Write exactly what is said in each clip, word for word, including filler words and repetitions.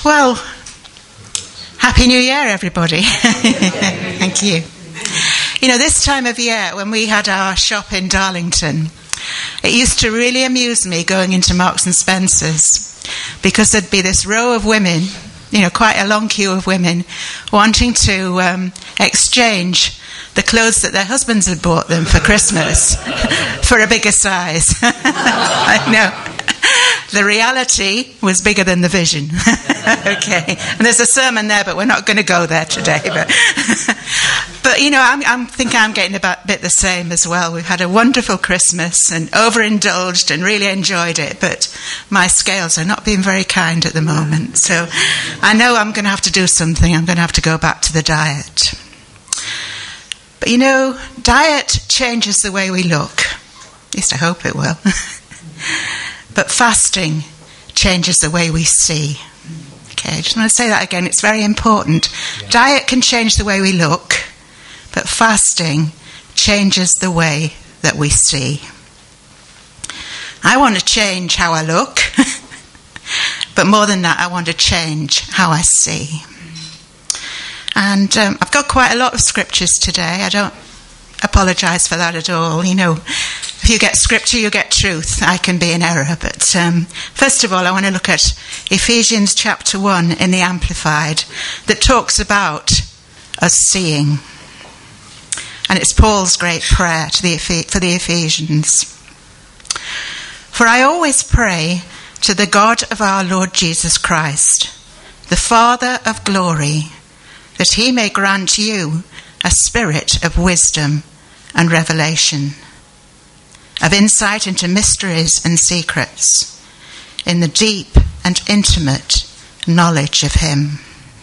Well, Happy New Year, everybody. Thank you. You know, this time of year, when we had our shop in Darlington, it used to really amuse me going into Marks and Spencer's, because there'd be this row of women, you know, quite a long queue of women, wanting to um, exchange the clothes that their husbands had bought them for Christmas for a bigger size. I know. The reality was bigger than the vision. Okay. And there's a sermon there, but we're not going to go there today. But, but you know, I'm, I'm think I'm getting a bit the same as well. We've had a wonderful Christmas and overindulged and really enjoyed it, but my scales are not being very kind at the moment. So I know I'm going to have to do something. I'm going to have to go back to the diet. But you know, diet changes the way we look. At least I hope it will. But fasting changes the way we see. Okay, I just want to say that again. It's very important. Yeah. Diet can change the way we look, but fasting changes the way that we see. I want to change how I look, but more than that, I want to change how I see. And um, I've got quite a lot of scriptures today. I don't apologise for that at all. You know, if you get scripture, you get truth. I can be in error. But um, first of all, I want to look at Ephesians chapter one in the Amplified, that talks about us seeing. And it's Paul's great prayer to the for the Ephesians. For I always pray to the God of our Lord Jesus Christ, the Father of glory, that he may grant you a spirit of wisdom and revelation, of insight into mysteries and secrets, in the deep and intimate knowledge of him,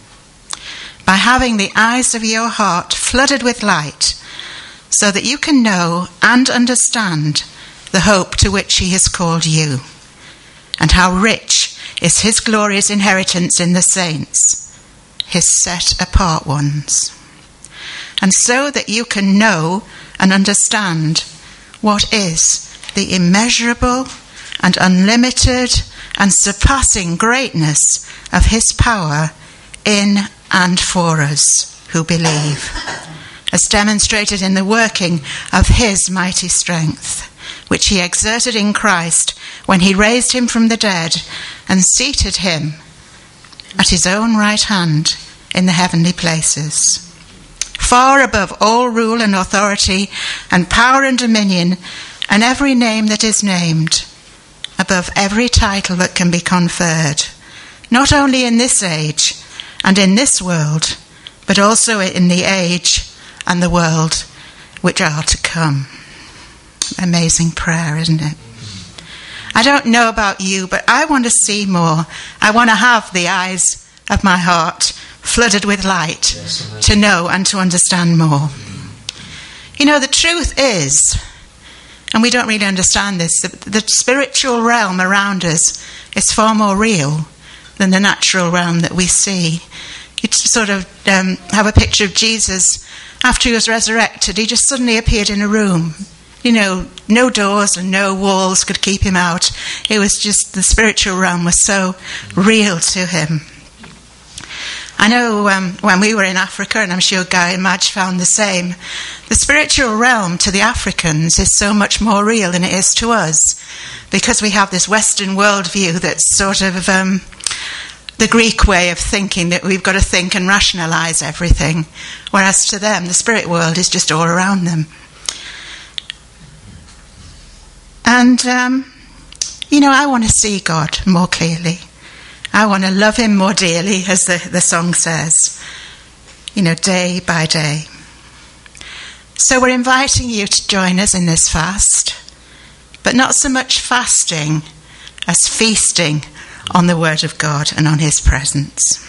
by having the eyes of your heart flooded with light, so that you can know and understand the hope to which he has called you, and how rich is his glorious inheritance in the saints, his set-apart ones, and so that you can know and understand what is the immeasurable and unlimited and surpassing greatness of his power in and for us who believe, as demonstrated in the working of his mighty strength, which he exerted in Christ when he raised him from the dead and seated him at his own right hand in the heavenly places, far above all rule and authority and power and dominion and every name that is named, above every title that can be conferred, not only in this age and in this world, but also in the age and the world which are to come. Amazing prayer, isn't it? I don't know about you, but I want to see more. I want to have the eyes of my heart flooded with light, yes, to know and to understand more. You know, the truth is, and we don't really understand this, the, the spiritual realm around us is far more real than the natural realm that we see. You sort of um, have a picture of Jesus after he was resurrected. He just suddenly appeared in a room. You know, no doors and no walls could keep him out. It was just, the spiritual realm was so real to him. I know um, when we were in Africa, and I'm sure Guy and Madge found the same, the spiritual realm to the Africans is so much more real than it is to us, because we have this Western worldview that's sort of um, the Greek way of thinking, that we've got to think and rationalise everything, whereas to them, the spirit world is just all around them. And, um, you know, I want to see God more clearly. I want to love him more dearly, as the, the song says, you know, day by day. So we're inviting you to join us in this fast, but not so much fasting as feasting on the Word of God and on his presence.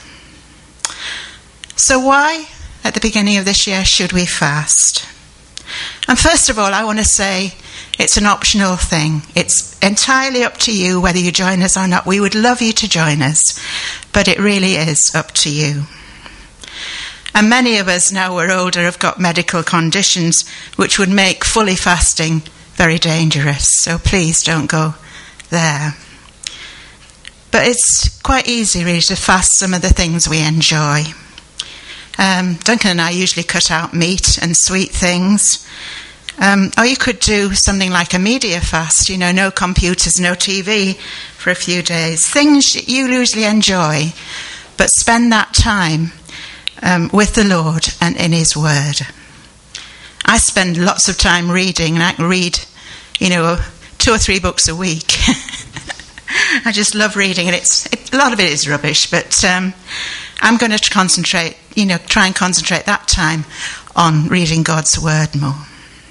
So why, at the beginning of this year, should we fast? And first of all, I want to say it's an optional thing. It's entirely up to you whether you join us or not. We would love you to join us, but it really is up to you. And many of us, now we're older, have got medical conditions which would make fully fasting very dangerous. So please don't go there. But it's quite easy, really, to fast some of the things we enjoy. Um, Duncan and I usually cut out meat and sweet things. Um, or you could do something like a media fast, you know, no computers, no T V for a few days. Things you usually enjoy, but spend that time um, with the Lord and in His Word. I spend lots of time reading, and I can read, you know, two or three books a week. I just love reading, and it's it, a lot of it is rubbish, but um, I'm going to concentrate, you know, try and concentrate that time on reading God's Word more.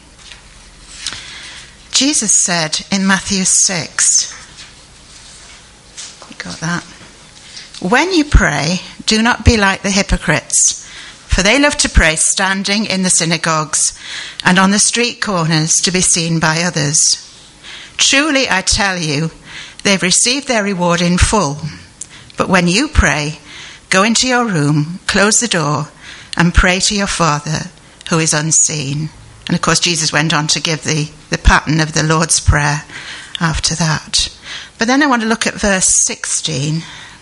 Jesus said in Matthew six, you got that? When you pray, do not be like the hypocrites, for they love to pray standing in the synagogues and on the street corners to be seen by others. Truly, I tell you, they've received their reward in full. But when you pray, go into your room, close the door, and pray to your Father who is unseen. And of course, Jesus went on to give the, the pattern of the Lord's Prayer after that. But then I want to look at verse sixteen.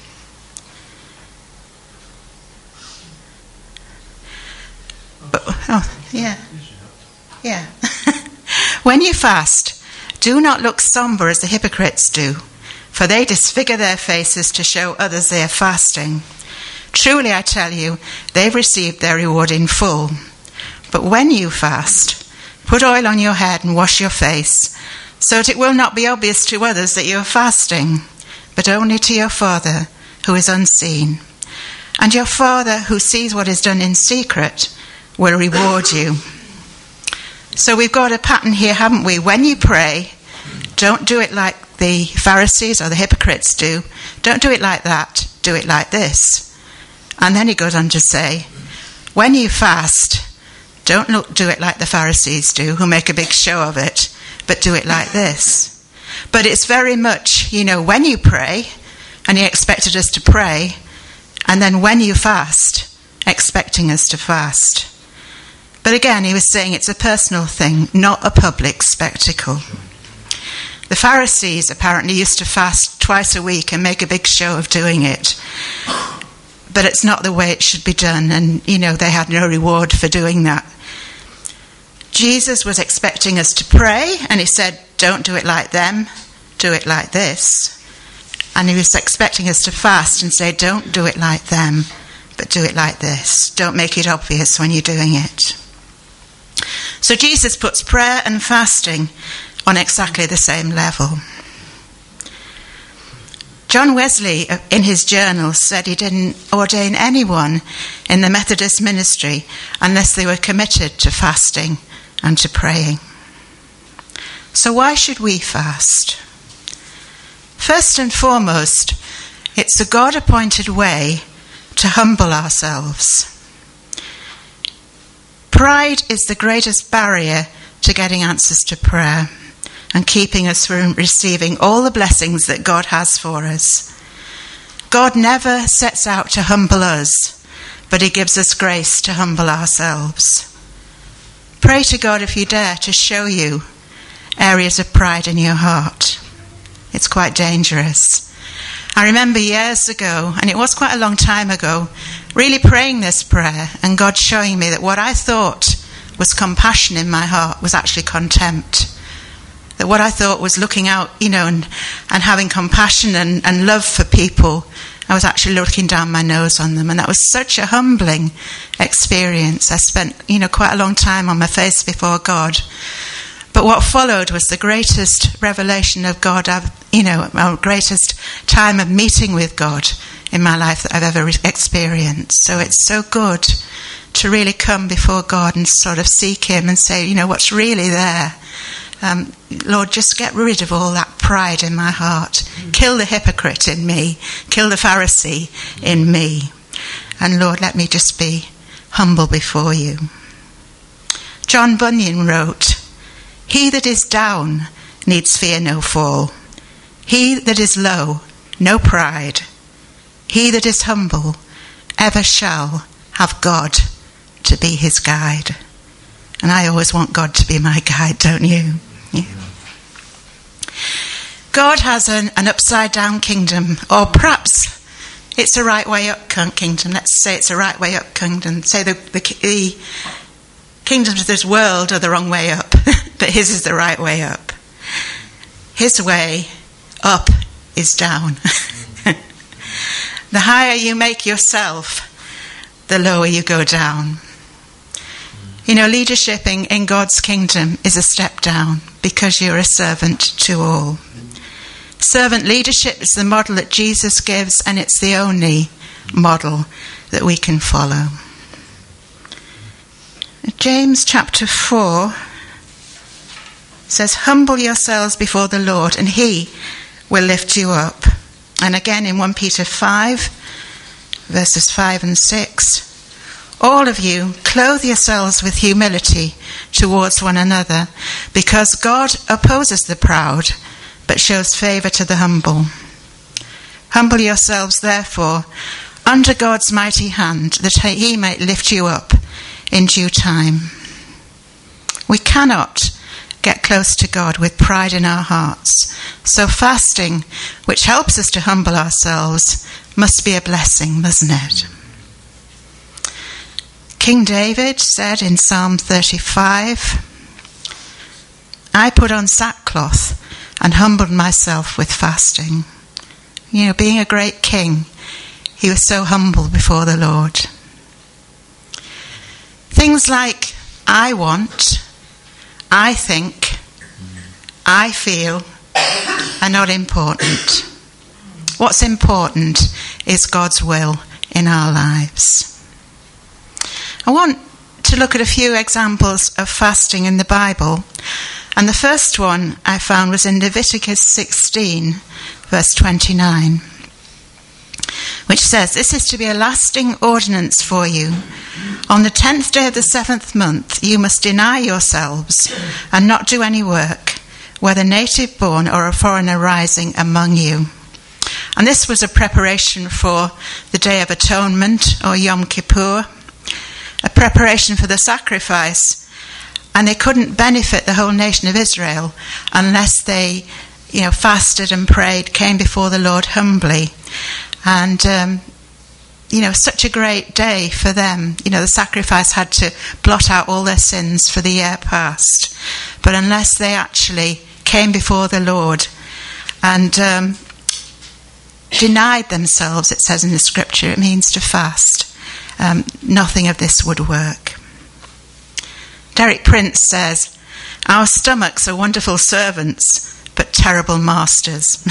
But, oh, yeah. Yeah. When you fast, do not look somber as the hypocrites do, for they disfigure their faces to show others they are fasting. Truly, I tell you, they've received their reward in full. But when you fast, put oil on your head and wash your face, so that it will not be obvious to others that you are fasting, but only to your Father who is unseen. And your Father who sees what is done in secret will reward you. So we've got a pattern here, haven't we? When you pray, don't do it like the Pharisees or the hypocrites do. Don't do it like that. Do it like this. And then he goes on to say, when you fast, don't look, do it like the Pharisees do, who make a big show of it, but do it like this. But it's very much, you know, when you pray, and he expected us to pray, and then when you fast, expecting us to fast. But again, he was saying it's a personal thing, not a public spectacle. The Pharisees apparently used to fast twice a week and make a big show of doing it. But it's not the way it should be done, and, you know, they had no reward for doing that. Jesus was expecting us to pray, and he said, don't do it like them, do it like this. And he was expecting us to fast and say, don't do it like them, but do it like this. Don't make it obvious when you're doing it. So Jesus puts prayer and fasting on exactly the same level. John Wesley, in his journal, said he didn't ordain anyone in the Methodist ministry unless they were committed to fasting and to praying. So why should we fast? First and foremost, it's a God-appointed way to humble ourselves. Pride is the greatest barrier to getting answers to prayer and keeping us from receiving all the blessings that God has for us. God never sets out to humble us, but he gives us grace to humble ourselves. Pray to God, if you dare, to show you areas of pride in your heart. It's quite dangerous. I remember years ago, and it was quite a long time ago, really praying this prayer and God showing me that what I thought was compassion in my heart was actually contempt. That what I thought was looking out, you know, and, and having compassion and, and love for people, I was actually looking down my nose on them. And that was such a humbling experience. I spent, you know, quite a long time on my face before God. But what followed was the greatest revelation of God, I've, you know, our greatest time of meeting with God in my life that I've ever experienced. So it's so good to really come before God and sort of seek him and say, you know, what's really there? Um, Lord, just get rid of all that pride in my heart. Kill the hypocrite in me. Kill the Pharisee in me. And Lord, let me just be humble before you. John Bunyan wrote, "He that is down needs fear no fall. He that is low, no pride. He that is humble ever shall have God to be his guide." And I always want God to be my guide, don't you? Yeah. God has an, an upside-down kingdom, or perhaps it's a right way up kingdom. Let's say it's a right way up kingdom. Say the, the, the kingdoms of this world are the wrong way up, but his is the right way up. His way up is down. The higher you make yourself, the lower you go down. You know, leadership in, in God's kingdom is a step down because you're a servant to all. Servant leadership is the model that Jesus gives, and it's the only model that we can follow. James chapter four says, humble yourselves before the Lord, and he will lift you up. And again in First Peter five, verses five and six, all of you clothe yourselves with humility towards one another, because God opposes the proud, but shows favour to the humble. Humble yourselves, therefore, under God's mighty hand, that he may lift you up in due time. We cannot get close to God with pride in our hearts. So fasting, which helps us to humble ourselves, must be a blessing, mustn't it? King David said in Psalm thirty-five, I put on sackcloth and humbled myself with fasting. You know, being a great king, he was so humble before the Lord. Things like, I want, I think, I feel, are not important. What's important is God's will in our lives. I want to look at a few examples of fasting in the Bible. And the first one I found was in Leviticus sixteen, verse twenty-nine, which says, this is to be a lasting ordinance for you. On the tenth day of the seventh month, you must deny yourselves and not do any work, whether native born or a foreigner rising among you. And this was a preparation for the Day of Atonement, or Yom Kippur, a preparation for the sacrifice. And they couldn't benefit the whole nation of Israel unless they, you know, fasted and prayed, came before the Lord humbly. And, um, you know, such a great day for them. You know, the sacrifice had to blot out all their sins for the year past. But unless they actually came before the Lord and um, denied themselves, it says in the scripture, it means to fast, um, nothing of this would work. Derek Prince says, our stomachs are wonderful servants, but terrible masters.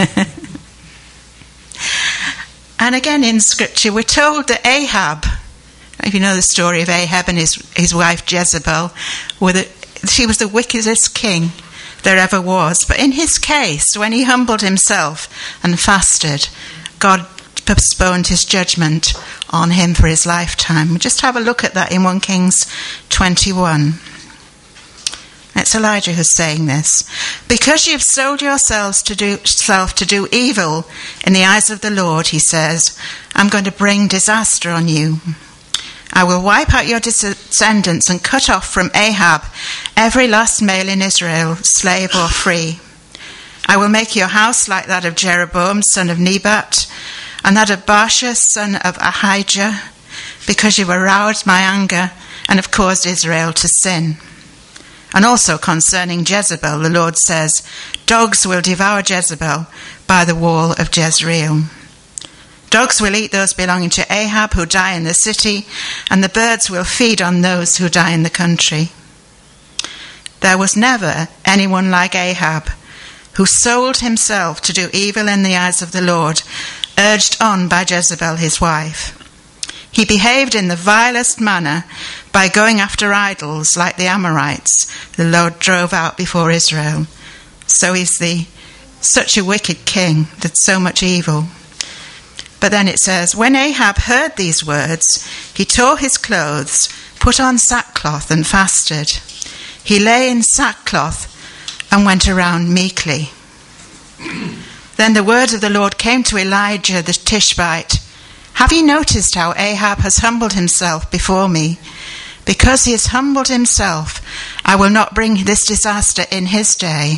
And again in scripture, we're told that Ahab, if you know the story of Ahab and his, his wife Jezebel, were the, she was the wickedest king there ever was. But in his case, when he humbled himself and fasted, God postponed his judgment on him for his lifetime. We'll just have a look at that in First Kings twenty-one. It's Elijah who's saying this. Because you've sold yourselves to do self to do evil in the eyes of the Lord, he says, I'm going to bring disaster on you. I will wipe out your descendants and cut off from Ahab every last male in Israel, slave or free. I will make your house like that of Jeroboam, son of Nebat, and that of Baasha, son of Ahijah, because you've aroused my anger and have caused Israel to sin. And also concerning Jezebel, the Lord says, dogs will devour Jezebel by the wall of Jezreel. Dogs will eat those belonging to Ahab who die in the city, and the birds will feed on those who die in the country. There was never anyone like Ahab, who sold himself to do evil in the eyes of the Lord, urged on by Jezebel his wife. He behaved in the vilest manner by going after idols like the Amorites the Lord drove out before Israel. So he's the such a wicked king, did so much evil. But then it says, when Ahab heard these words, he tore his clothes, put on sackcloth and fasted. He lay in sackcloth and went around meekly. Then the word of the Lord came to Elijah the Tishbite. Have you noticed how Ahab has humbled himself before me? Because he has humbled himself, I will not bring this disaster in his day,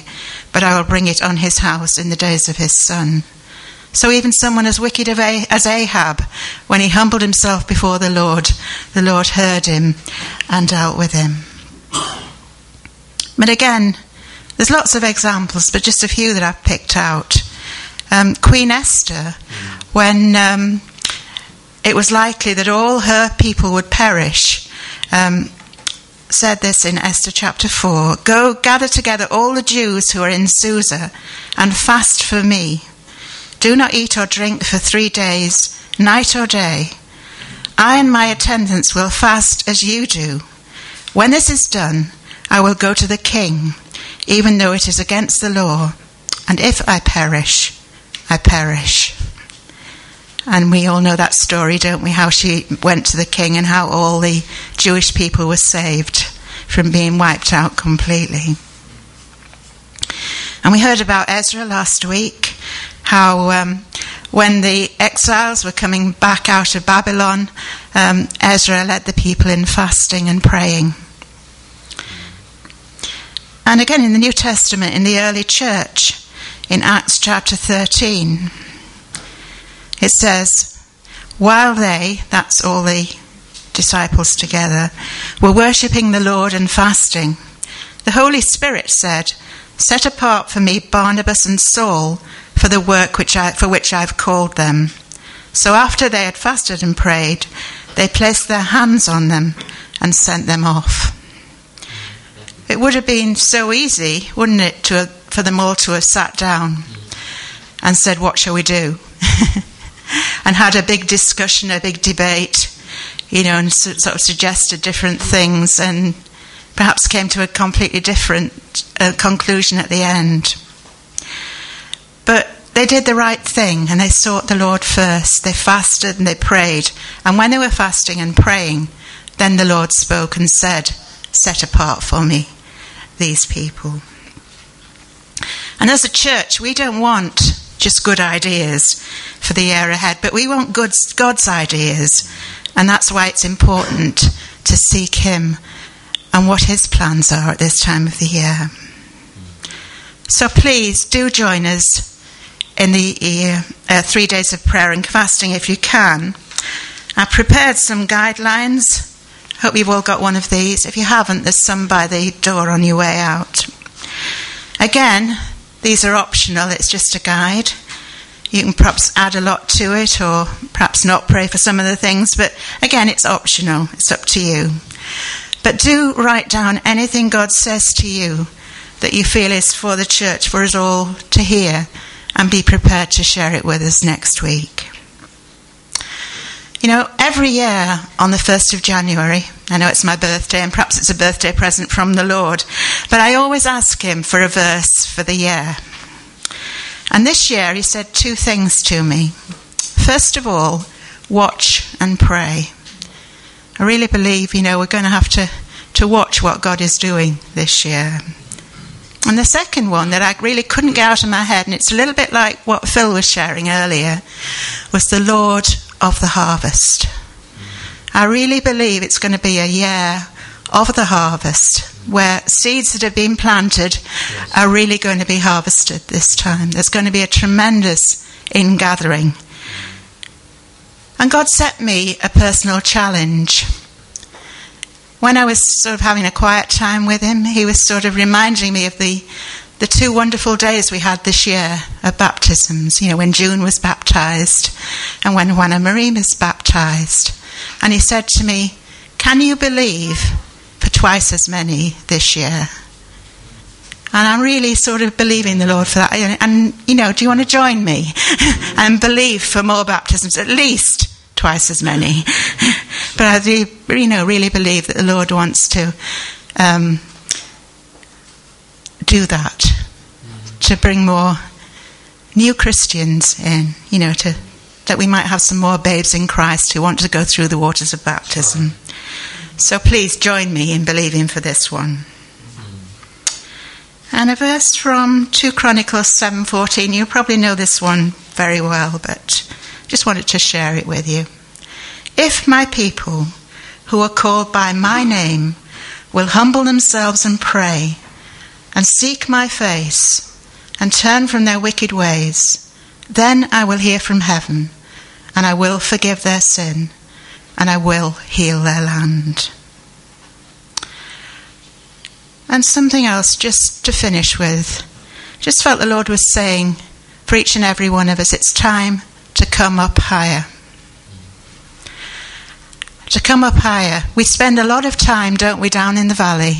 but I will bring it on his house in the days of his son. So even someone as wicked as Ahab, when he humbled himself before the Lord, the Lord heard him and dealt with him. But again, there's lots of examples, but just a few that I've picked out. Um, Queen Esther, when um, it was likely that all her people would perish, um, said this in Esther chapter four, "Go gather together all the Jews who are in Susa and fast for me. Do not eat or drink for three days, night or day. I and my attendants will fast as you do. When this is done, I will go to the king, even though it is against the law. And if I perish, I perish." And we all know that story, don't we? How she went to the king and how all the Jewish people were saved from being wiped out completely. And we heard about Ezra last week, how um, when the exiles were coming back out of Babylon, um, Ezra led the people in fasting and praying. And again in the New Testament, in the early church, in Acts chapter thirteen, it says, while they, that's all the disciples together, were worshipping the Lord and fasting, the Holy Spirit said, "Set apart for me Barnabas and Saul for the work which I, for which I've called them." So after they had fasted and prayed, they placed their hands on them and sent them off. It would have been so easy, wouldn't it, to, for them all to have sat down and said, "What shall we do?" and had a big discussion, a big debate, you know, and sort of suggested different things and perhaps came to a completely different uh, conclusion at the end. But they did the right thing and they sought the Lord first. They fasted and they prayed. And when they were fasting and praying, then the Lord spoke and said, "Set apart for me these people." And as a church, we don't want just good ideas for the year ahead, but we want good, God's ideas. And that's why it's important to seek him and what his plans are at this time of the year. So please do join us in the uh, three days of prayer and fasting if you can. I've prepared some guidelines. Hope you've all got one of these. If you haven't, there's some by the door on your way out. Again, these are optional. It's just a guide. You can perhaps add a lot to it or perhaps not pray for some of the things. But again, it's optional. It's up to you. But do write down anything God says to you that you feel is for the church, for us all to hear, and be prepared to share it with us next week. You know, every year on the first of January, I know it's my birthday and perhaps it's a birthday present from the Lord, but I always ask him for a verse for the year. And this year he said two things to me. First of all, watch and pray. I really believe, you know, we're going to have to, to watch what God is doing this year. And the second one that I really couldn't get out of my head, and it's a little bit like what Phil was sharing earlier, was the Lord of the harvest. I really believe it's going to be a year of the harvest where seeds that have been planted yes. are really going to be harvested this time. There's going to be a tremendous ingathering. And God set me a personal challenge. When I was sort of having a quiet time with him, he was sort of reminding me of the the two wonderful days we had this year of baptisms, you know, when June was baptised and when Juana Marie was baptised. And he said to me, "Can you believe for twice as many this year?" And I'm really sort of believing the Lord for that. And, and you know, do you want to join me and believe for more baptisms, at least twice as many? But I do, you know, really believe that the Lord wants to um, do that, to bring more new Christians in, you know, to that we might have some more babes in Christ who want to go through the waters of baptism. So please join me in believing for this one. And a verse from Second Chronicles seven fourteen. You probably know this one very well, but just wanted to share it with you. "If my people, who are called by my name, will humble themselves and pray, and seek my face, and turn from their wicked ways, then I will hear from heaven, and I will forgive their sin, and I will heal their land. And something else just to finish with. Just felt the Lord was saying for each and every one of us, it's time to come up higher. To come up higher. We spend a lot of time, don't we, down in the valley.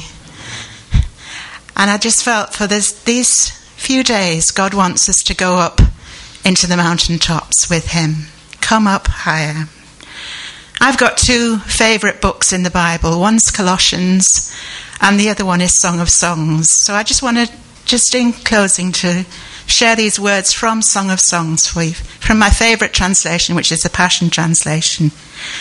And I just felt for this, these few days, God wants us to go up into the mountaintops with him. Come up higher. I've got two favourite books in the Bible. One's Colossians and the other one is Song of Songs. So I just want to, just in closing, to share these words from Song of Songs for you, from my favourite translation, which is the Passion Translation.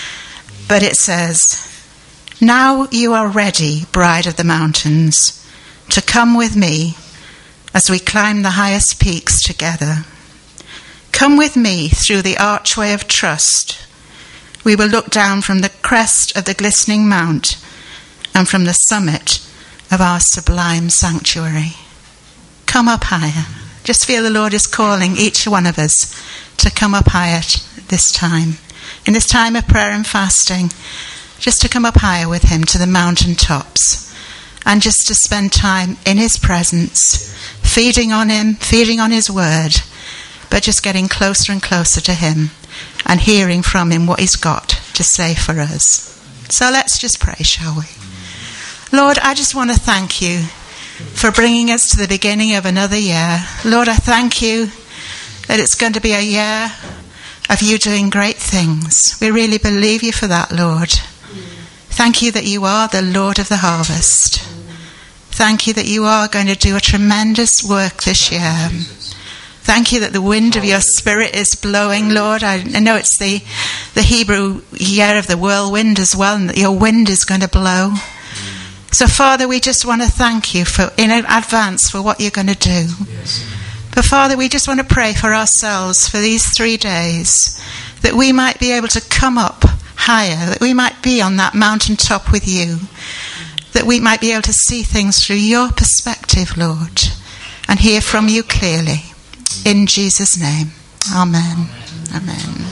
But it says, "Now you are ready, bride of the mountains, to come with me as we climb the highest peaks together. Come with me through the archway of trust. We will look down from the crest of the glistening mount and from the summit of our sublime sanctuary." Come up higher. Just feel the Lord is calling each one of us to come up higher this time. In this time of prayer and fasting, just to come up higher with him to the mountaintops and just to spend time in his presence, feeding on him, feeding on his word, but just getting closer and closer to him and hearing from him what he's got to say for us. So let's just pray, shall we? Lord, I just want to thank you for bringing us to the beginning of another year. Lord, I thank you that it's going to be a year of you doing great things. We really believe you for that, Lord. Thank you that you are the Lord of the harvest. Thank you that you are going to do a tremendous work this year. Thank you that the wind of your spirit is blowing, Lord. I know it's the, the Hebrew year of the whirlwind as well, and that your wind is going to blow. So, Father, we just want to thank you for in advance for what you're going to do. Yes. But, Father, we just want to pray for ourselves for these three days, that we might be able to come up higher, that we might be on that mountaintop with you, that we might be able to see things through your perspective, Lord, and hear from you clearly. In Jesus' name, amen. Amen.